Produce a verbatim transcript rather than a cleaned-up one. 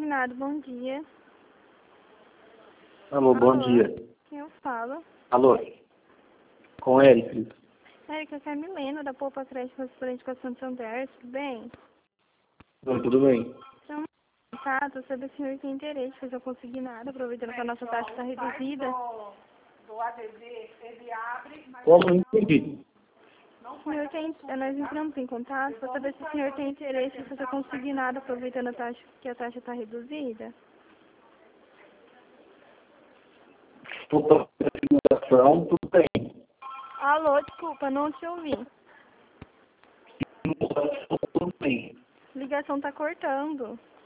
consignado, bom dia. Alô, bom Alô, dia. quem eu falo? Alô, com Eric. Érica, aqui é a Milena, da Poupa Crédito Restaurante com a Santander, tudo bem? Oi, tudo bem? Então, tá, tô sabendo se o senhor tem interesse, mas eu consegui nada, aproveitando que a nossa taxa está reduzida. Como eu entendi? O senhor tem, nós entramos em contato para saber se o senhor tem interesse em fazer consignado, aproveitando a taxa, que a taxa está reduzida. Estou a situação, tudo bem. Alô, desculpa, não te ouvi. Tudo bem. Ligação tá cortando.